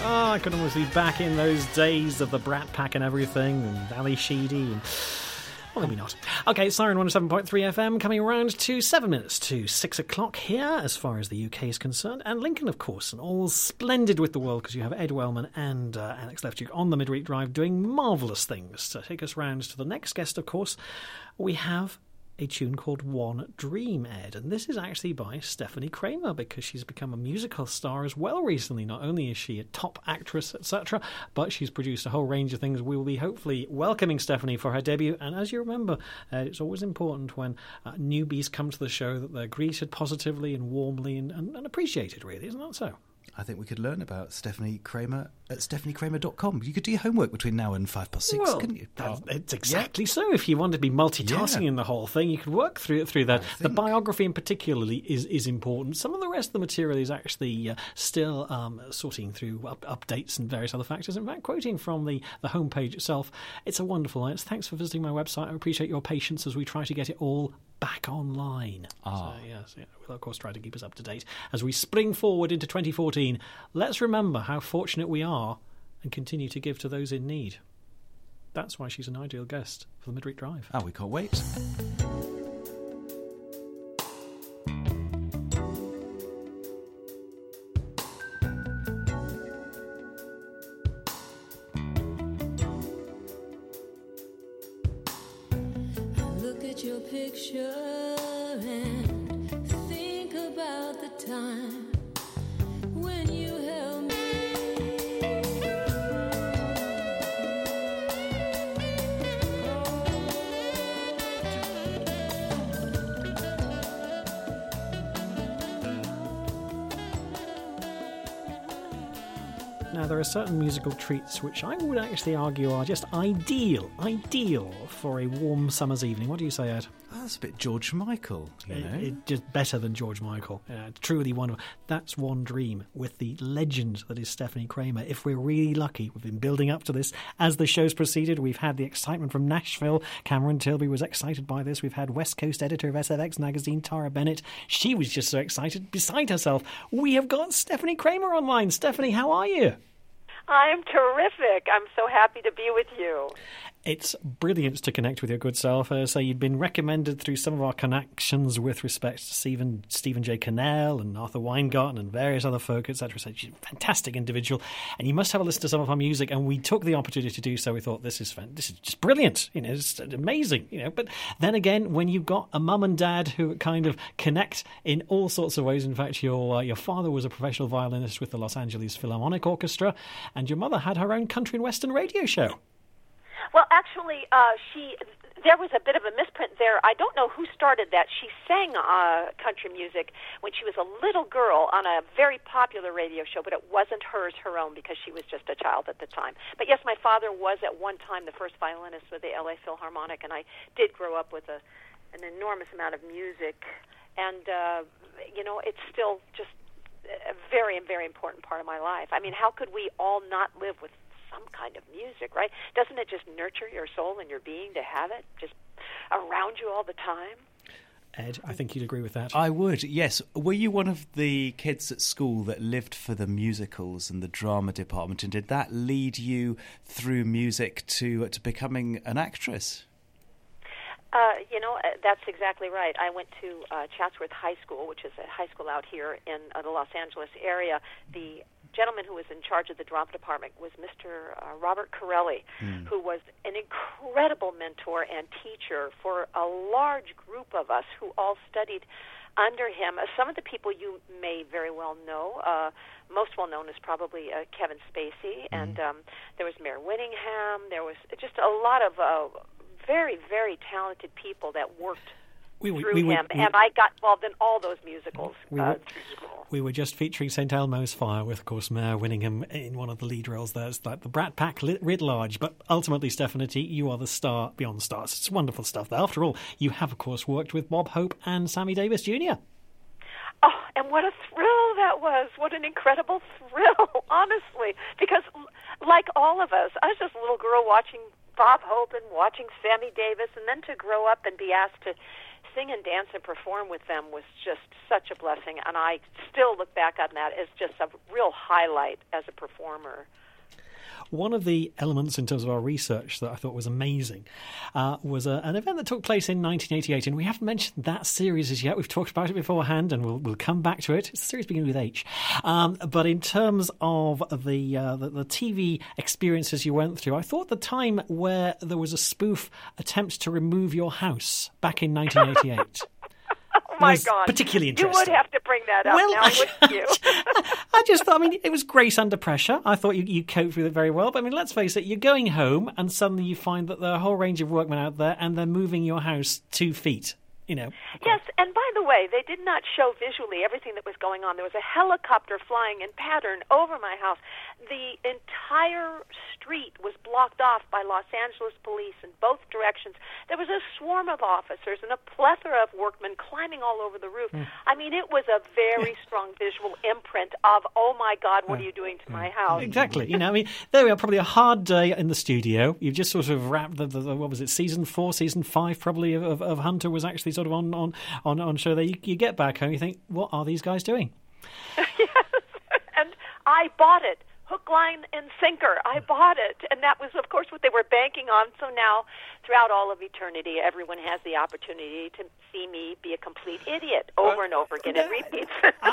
Oh, I could almost be back in those days of the Brat Pack and everything, and Ali Sheedy, and... well, maybe not. Okay, Siren 107.3 FM, coming around to 7 minutes to 6 o'clock here, as far as the UK is concerned. And Lincoln, of course, and all splendid with the world, because you have Ed Wellman and Alex Lefchuk on the Midweek Drive doing marvellous things. To take us round to the next guest, of course, we have a tune called One Dream, Ed, and this is actually by Stephanie Kramer, because she's become a musical star as well recently. Not only is she a top actress, etc., but she's produced a whole range of things. We will be hopefully welcoming Stephanie for her debut, and as you remember, it's always important when newbies come to the show that they're greeted positively and warmly and appreciated, really, isn't that so? I think we could learn about Stephanie Kramer at stephaniekramer.com. You could do your homework between now and 6:05, couldn't you? It's exactly so. If you want to be multitasking in the whole thing, you could work through that. The biography in particularly is important. Some of the rest of the material is actually still sorting through updates and various other factors. In fact, quoting from the homepage itself, it's a wonderful night. Thanks for visiting my website. I appreciate your patience as we try to get it all back online. So, yes, we'll of course try to keep us up to date as we spring forward into 2014. Let's remember how fortunate we are and continue to give to those in need. That's why she's an ideal guest for the Midweek Drive. Oh, we can't wait. Your picture and think about the time when you held me. Now, there are certain musical treats which I would actually argue are just ideal for a warm summer's evening. What do you say, Ed? Oh, that's a bit George Michael, you know. It's just better than George Michael. Truly wonderful. That's One Dream with the legend that is Stephanie Kramer. If we're really lucky, we've been building up to this as the show's proceeded. We've had the excitement from Nashville. Cameron Tilby was excited by this. We've had West Coast editor of SFX magazine, Tara Bennett. She was just so excited, beside herself. We have got Stephanie Kramer online. Stephanie, how are you? I'm terrific. I'm so happy to be with you. It's brilliant to connect with your good self. So you'd been recommended through some of our connections with respect to Stephen J. Cannell and Arthur Weingarten and various other folk, etc. So she's a fantastic individual, and you must have a listen to some of her music. And we took the opportunity to do so. We thought this is just brilliant. You know, it's amazing. You know, but then again, when you've got a mum and dad who kind of connect in all sorts of ways. In fact, your father was a professional violinist with the Los Angeles Philharmonic Orchestra, and your mother had her own country and western radio show. Well, actually, there was a bit of a misprint there. I don't know who started that. She sang country music when she was a little girl on a very popular radio show, but it wasn't her own, because she was just a child at the time. But yes, my father was at one time the first violinist with the LA Philharmonic, and I did grow up with an enormous amount of music. And, it's still just a very, very important part of my life. I mean, how could we all not live with some kind of music, right? Doesn't it just nurture your soul and your being to have it just around you all the time? Ed, I think you'd agree with that. I would, yes. Were you one of the kids at school that lived for the musicals and the drama department, and did that lead you through music to becoming an actress? That's exactly right. I went to Chatsworth High School, which is a high school out here in the Los Angeles area. The gentleman who was in charge of the drama department was Mr. Robert Corelli, who was an incredible mentor and teacher for a large group of us who all studied under him. Some of the people you may very well know, most well known is probably Kevin Spacey, and there was Mare Winningham. There was just a lot of very, very talented people that worked through him, and I got involved in all those musicals through school. We were just featuring St. Elmo's Fire with, of course, Mare Winningham in one of the lead roles there. It's like the Brat Pack writ large, but ultimately, Stephanie, you are the star beyond stars. It's wonderful stuff. After all, you have, of course, worked with Bob Hope and Sammy Davis Jr. Oh, and what a thrill that was. What an incredible thrill, honestly, because like all of us, I was just a little girl watching Bob Hope and watching Sammy Davis, and then to grow up and be asked to sing and dance and perform with them was just such a blessing, and I still look back on that as just a real highlight as a performer. One of the elements in terms of our research that I thought was amazing was an event that took place in 1988, and we haven't mentioned that series as yet. We've talked about it beforehand, and we'll come back to it. It's a series beginning with H. But in terms of the TV experiences you went through, I thought the time where there was a spoof attempt to remove your house back in 1988. Oh my God! Particularly interesting. You would have to bring that up now, wouldn't you? I just thought, it was grace under pressure. I thought you coped with it very well. But let's face it, you're going home and suddenly you find that there are a whole range of workmen out there and they're moving your house 2 feet. Yes, and by the way, they did not show visually everything that was going on. There was a helicopter flying in pattern over my house. The entire street was blocked off by Los Angeles police in both directions. There was a swarm of officers and a plethora of workmen climbing all over the roof. It was a very strong visual imprint of, oh my God, what are you doing to my house? Exactly. There we are, probably a hard day in the studio. You've just sort of wrapped the what was it, season 4, season 5 probably of Hunter was actually sort of on show there. You get back home, you think, what are these guys doing? Yes, and I bought it. Hook, line, and sinker. I bought it. And that was, of course, what they were banking on. So now, throughout all of eternity, everyone has the opportunity to see me be a complete idiot over and over again. It repeats.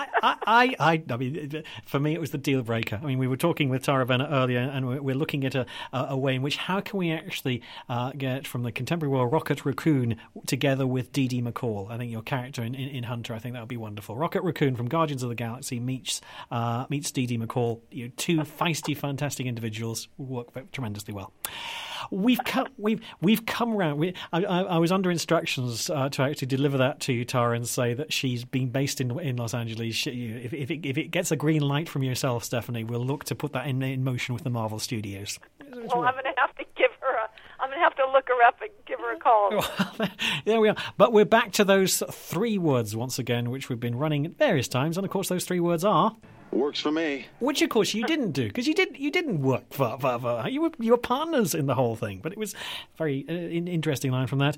For me, it was the deal breaker. We were talking with Tara Bennett earlier, and we're looking at a way in which how can we actually get from the contemporary world Rocket Raccoon together with Dee Dee McCall. I think your character in Hunter, I think that would be wonderful. Rocket Raccoon from Guardians of the Galaxy meets Dee Dee McCall. Two feisty, fantastic individuals work tremendously well. We've come around. I was under instructions to actually deliver that to you, Tara, and say that she's been based in Los Angeles. If it gets a green light from yourself, Stephanie, we'll look to put that in motion with the Marvel Studios. Well, I'm going to have to I'm going to have to look her up and give her a call. Well, there we are. But we're back to those 3 words once again, which we've been running at various times, and of course those 3 words are. Works for me. Which, of course, you didn't do, because you didn't work for you were partners in the whole thing. But it was a very interesting line from that.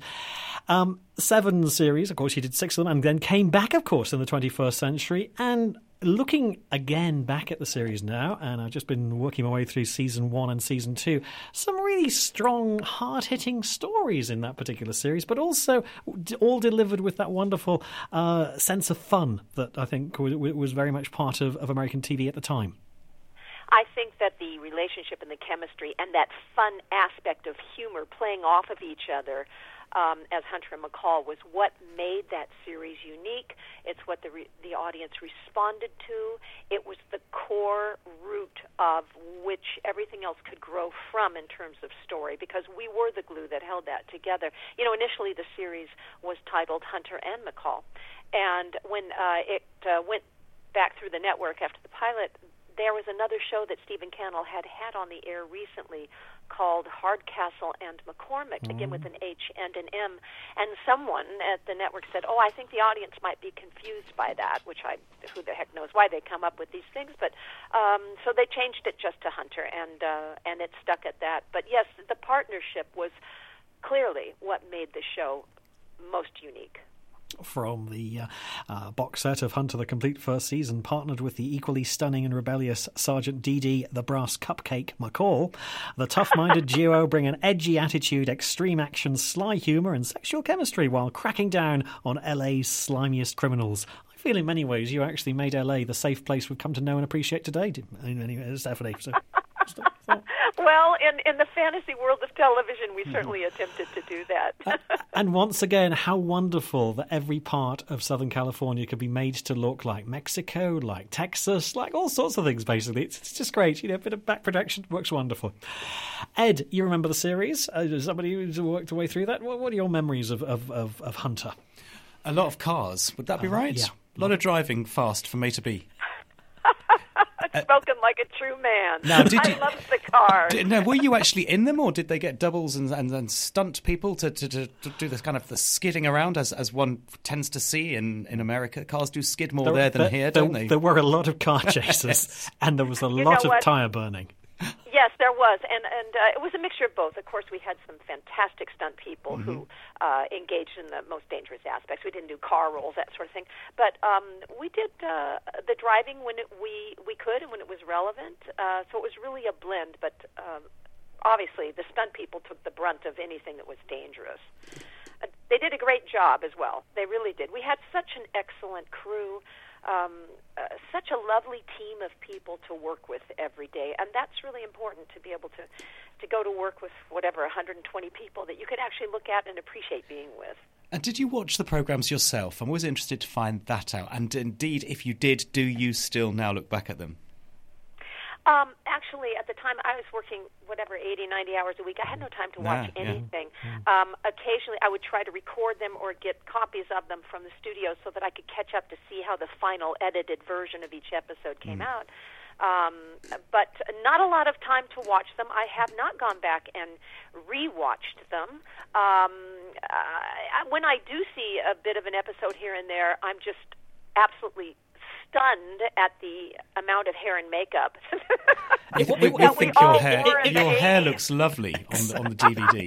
7 series, of course, you did 6 of them, and then came back, of course, in the 21st century. And looking again back at the series now, and I've just been working my way through season 1 and season 2, some really strong, hard-hitting stories in that particular series, but also all delivered with that wonderful sense of fun that I think was very much part of American TV at the time. I think that the relationship and the chemistry and that fun aspect of humor playing off of each other as Hunter and McCall was what made that series unique. It's what the audience responded to. It was the core root of which everything else could grow from in terms of story, because we were the glue that held that together. Initially the series was titled Hunter and McCall, and when it went back through the network after the pilot, there was another show that Stephen Cannell had on the air recently called Hardcastle and McCormick, again with an H and an M. And someone at the network said, I think the audience might be confused by that, which who the heck knows why they come up with these things. But so they changed it just to Hunter, and it stuck at that. But yes, the partnership was clearly what made the show most unique. From the box set of Hunter, the complete first season, partnered with the equally stunning and rebellious Sergeant Dee Dee, the brass cupcake McCall, the tough-minded duo bring an edgy attitude, extreme action, sly humour and sexual chemistry while cracking down on LA's slimiest criminals. I feel in many ways you actually made LA the safe place we've come to know and appreciate today, Stephanie. So, well, in the fantasy world of television, we certainly attempted to do that. And once again, how wonderful that every part of Southern California could be made to look like Mexico, like Texas, like all sorts of things, basically. It's just great. A bit of back production works wonderful. Ed, you remember the series? Somebody who's worked their way through that? What are your memories of Hunter? A lot of cars. Would that be right? Yeah. A lot of driving fast from A to B. Spoken like a true man. Now, I love the cars. Were you actually in them, or did they get doubles and stunt people to do this kind of the skidding around as one tends to see in America? Cars do skid more there than here, don't they? There were a lot of car chases, and there was a lot of tyre burning. Yes, there was, and it was a mixture of both. Of course, we had some fantastic stunt people who engaged in the most dangerous aspects. We didn't do car rolls, that sort of thing, but we did the driving when we could and when it was relevant. So it was really a blend, but obviously the stunt people took the brunt of anything that was dangerous. They did a great job as well. They really did. We had such an excellent crew. Such a lovely team of people to work with every day, and that's really important, to be able to go to work with 120 people that you could actually look at and appreciate being with. And did you watch the programmes yourself? I'm always interested to find that out. And indeed, if you did, do you still now look back at them? Actually, at the time, I was working 80, 90 hours a week. I had no time to watch anything. Occasionally, I would try to record them or get copies of them from the studio so that I could catch up to see how the final edited version of each episode came out. But not a lot of time to watch them. I have not gone back and rewatched them. When I do see a bit of an episode here and there, I'm just absolutely stunned at the amount of hair and makeup. I think your hair looks lovely on the DVD.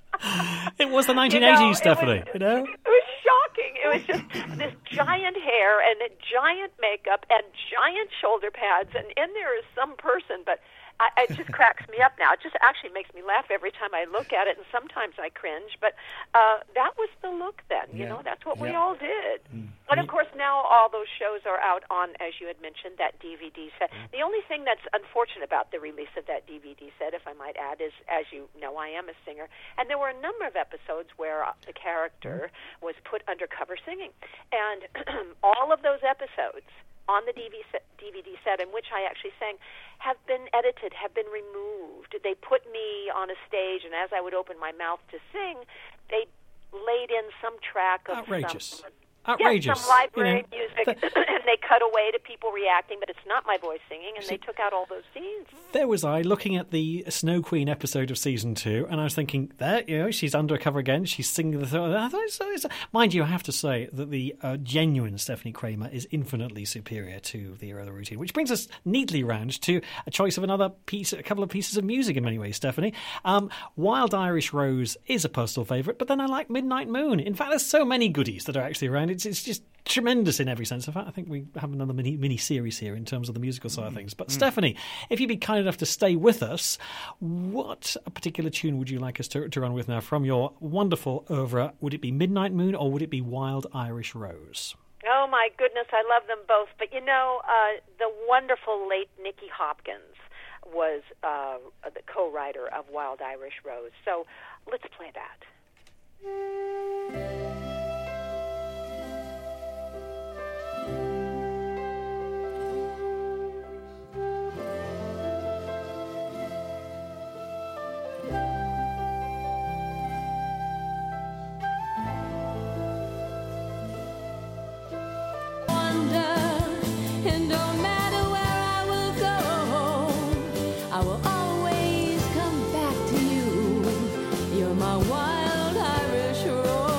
It was the 1980s, Stephanie. It was shocking. It was just this giant hair and giant makeup and giant shoulder pads, and in there is some person, but it just cracks me up now. It just actually makes me laugh every time I look at it, and sometimes I cringe. But that was the look then. You know, that's what we all did. And of course, now all those shows are out on, as you had mentioned, that DVD set. The only thing that's unfortunate about the release of that DVD set, if I might add, is, as you know, I am a singer, and there were a number of episodes where the character was put undercover singing, and all of those episodes on the DVD set in which I actually sang have been edited, have been removed. They put me on a stage, and as I would open my mouth to sing, they laid in some track of outrageous. Some library music, and they cut away to people reacting, but it's not my voice singing, and they took out all those scenes. There was I looking at the Snow Queen episode of season 2, and I was thinking, she's undercover again, she's singing the mind you, I have to say that the genuine Stephanie Kramer is infinitely superior to the other routine, which brings us neatly round to a choice of a couple of pieces of music in many ways, Stephanie. Wild Irish Rose is a personal favourite, but then I like Midnight Moon. In fact, there's so many goodies that are actually around. It's just tremendous in every sense. In fact, I think we have another mini series here in terms of the musical side of things. But Stephanie, if you'd be kind enough to stay with us, what a particular tune would you like us to run with now from your wonderful oeuvre? Would it be Midnight Moon or would it be Wild Irish Rose? Oh, my goodness, I love them both. But, the wonderful late Nicky Hopkins was the co-writer of Wild Irish Rose. So let's play that. And no matter where I will go, I will always come back to you. You're my wild Irish rose.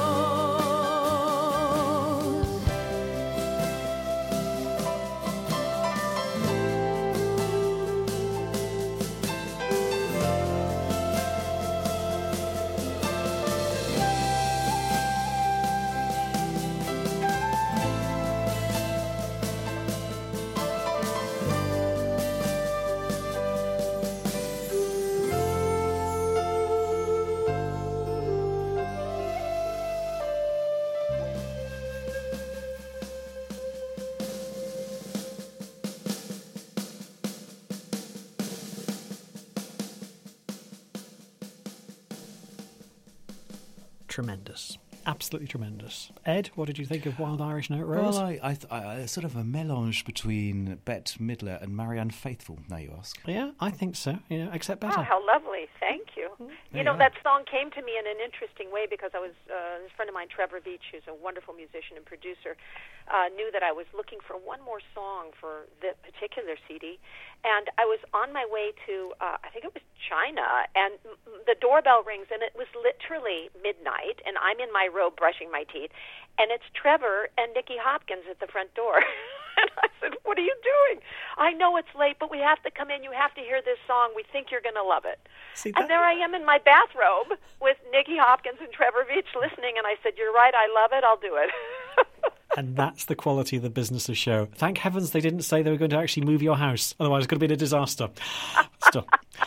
Tremendous. Absolutely tremendous. Ed, what did you think of Wild Irish Rose? Well, I sort of a melange between Bette Midler and Marianne Faithfull, now you ask. Yeah, I think so. Except better. Oh, how lovely. Thank you. That song came to me in an interesting way because I was, this friend of mine, Trevor Veach, who's a wonderful musician and producer, knew that I was looking for one more song for the particular CD. And I was on my way to, I think it was China, and the doorbell rings, and it was literally midnight, and I'm in my robe brushing my teeth, and it's Trevor and Nicky Hopkins at the front door. And I said, what what are you doing? I know it's late, but we have to come in. You have to hear this song. We think you're going to love it. See, and there I am in my bathrobe with Nicky Hopkins and Trevor Veach listening, and I said, you're right, I love it, I'll do it. And that's the quality of the business of show. Thank heavens they didn't say they were going to actually move your house. Otherwise it could have been a disaster. Still.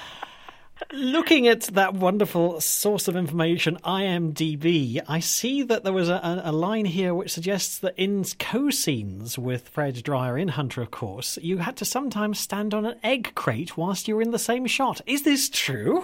Looking at that wonderful source of information, IMDb, I see that there was a line here which suggests that in co-scenes with Fred Dryer in Hunter, of course, you had to sometimes stand on an egg crate whilst you were in the same shot. Is this true?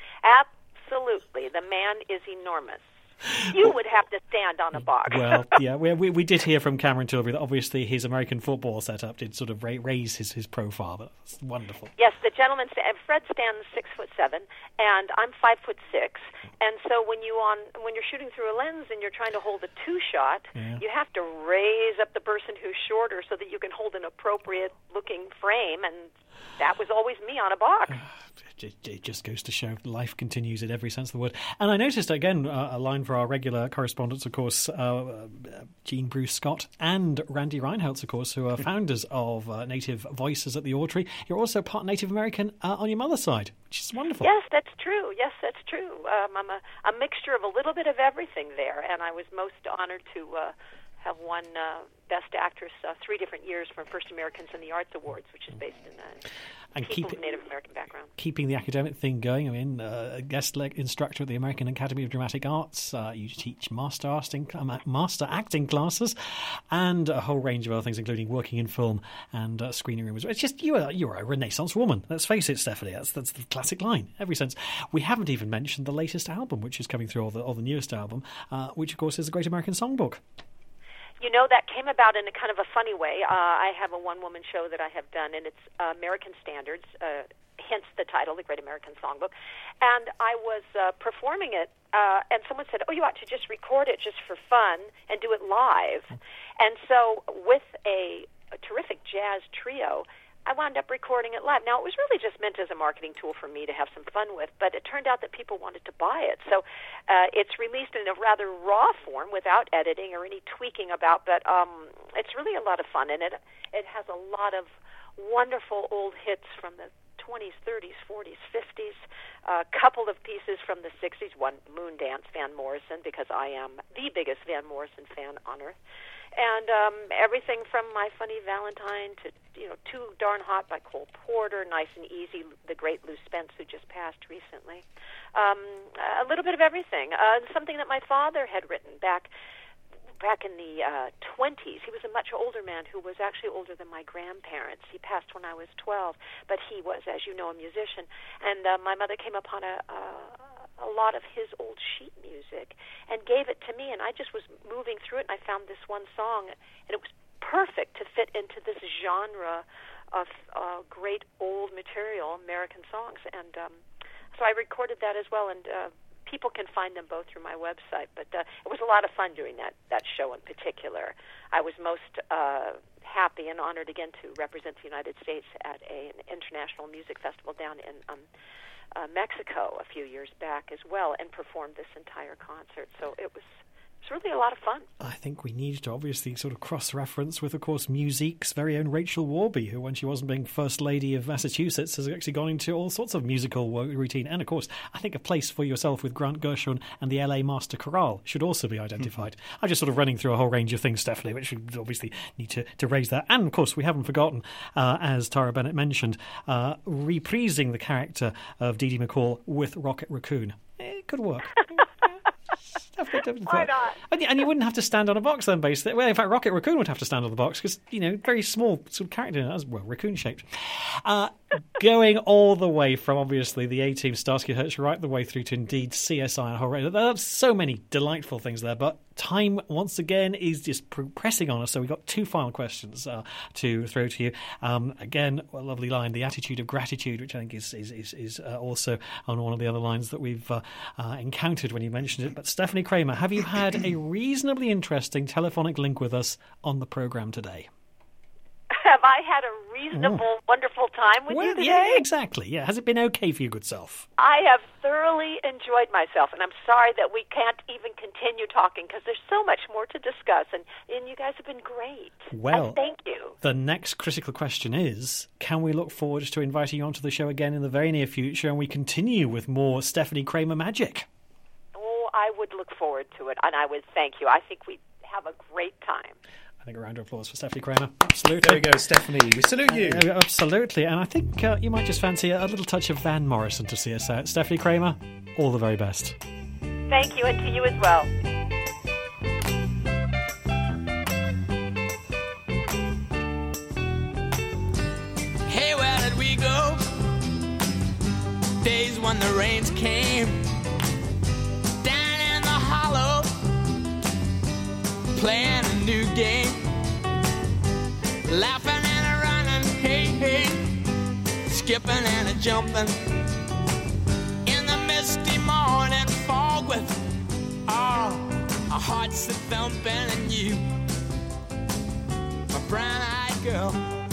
Absolutely. The man is enormous. You would have to stand on a box. Well, yeah, we did hear from Cameron Tilbury that obviously his American football setup did sort of raise his profile. That's wonderful. Yes, the gentleman, Fred stands 6'7", and I'm 5'6", and so when you're shooting through a lens and you're trying to hold a two-shot, you have to raise up the person who's shorter so that you can hold an appropriate-looking frame, and that was always me on a box. It just goes to show life continues in every sense of the word. And I noticed, again, a line for our regular correspondents, of course, Jean Bruce Scott and Randy Reinholtz, of course, who are founders of Native Voices at the Audrey. You're also part Native American on your mother's side, which is wonderful. Yes, that's true. I'm a mixture of a little bit of everything there, and I was most honored to have won Best Actress 3 different years for First Americans in the Arts Awards, which is based in people with Native American background. Keeping the academic thing going, I mean, a guest instructor at the American Academy of Dramatic Arts, you teach master acting classes, and a whole range of other things, including working in film and screening rooms. It's just, you're a Renaissance woman. Let's face it, Stephanie, that's the classic line, every sense. We haven't even mentioned the latest album, which is coming through, or the newest album, which, of course, is the Great American Songbook. You know, that came about in a kind of a funny way. I have a one-woman show that I have done, and it's American Standards, hence the title, The Great American Songbook. And I was performing it, and someone said, you ought to just record it just for fun and do it live. And so with a terrific jazz trio, I wound up recording it live. Now, it was really just meant as a marketing tool for me to have some fun with, but it turned out that people wanted to buy it. So it's released in a rather raw form without editing or any tweaking about, but it's really a lot of fun, and it has a lot of wonderful old hits from the 20s, 30s, 40s, 50s, a couple of pieces from the 60s, one Moondance, Van Morrison, because I am the biggest Van Morrison fan on earth, and everything from My Funny Valentine to, Too Darn Hot by Cole Porter, Nice and Easy, the great Lou Spence, who just passed recently. A little bit of everything. Something that my father had written back in the 20s. He was a much older man who was actually older than my grandparents. He passed when I was 12, but he was, as you know, a musician. And my mother came upon a lot of his old sheet music and gave it to me, and I just was moving through it, and I found this one song, and it was perfect to fit into this genre of great old material, American songs. And so I recorded that as well, and people can find them both through my website. But it was a lot of fun doing that show in particular. I was most happy and honored again to represent the United States at an international music festival down in Mexico a few years back as well, and performed this entire concert. So it was really a lot of fun. I think we need to obviously sort of cross-reference with, of course, Musique's very own Rachel Warby, who, when she wasn't being First Lady of Massachusetts, has actually gone into all sorts of musical routine. And, of course, I think a place for yourself with Grant Gershon and the LA Master Chorale should also be identified. I'm just sort of running through a whole range of things, Stephanie, which we obviously need to raise that. And, of course, we haven't forgotten, as Tara Bennett mentioned, reprising the character of Dee Dee McCall with Rocket Raccoon. It could work. Why not? And you wouldn't have to stand on a box then, basically. Well, in fact, Rocket Raccoon would have to stand on the box because, very small sort of character, as well, raccoon-shaped. Going all the way from, obviously, the A-Team, Starsky Hutch, right the way through to, indeed, CSI and a whole range. There's so many delightful things there, but time, once again, is just pressing on us, so we've got 2 final questions to throw to you. Again, a lovely line, the attitude of gratitude, which I think is also on one of the other lines that we've encountered when you mentioned it. But Stephanie Kramer, have you had a reasonably interesting telephonic link with us on the programme today? Have I had a reasonable, wonderful time with you today? Yeah, exactly. Yeah, has it been okay for your good self? I have thoroughly enjoyed myself, and I'm sorry that we can't even continue talking because there's so much more to discuss, and you guys have been great. Well, and thank you. The next critical question is, can we look forward to inviting you onto the show again in the very near future and we continue with more Stephanie Kramer magic? Oh, I would look forward to it, and I would thank you. I think we have a great time. I think a round of applause for Stephanie Kramer. Absolutely. There we go, Stephanie. We salute you. Absolutely. And I think you might just fancy a little touch of Van Morrison to see us out. Stephanie Kramer, all the very best. Thank you, and to you as well. Hey, where did we go? Days when the rains came down in the hollow, playing a new game, laughing and a running, hey, hey, skipping and a jumping in the misty morning fog with our hearts a thumping, and you, my brown-eyed girl.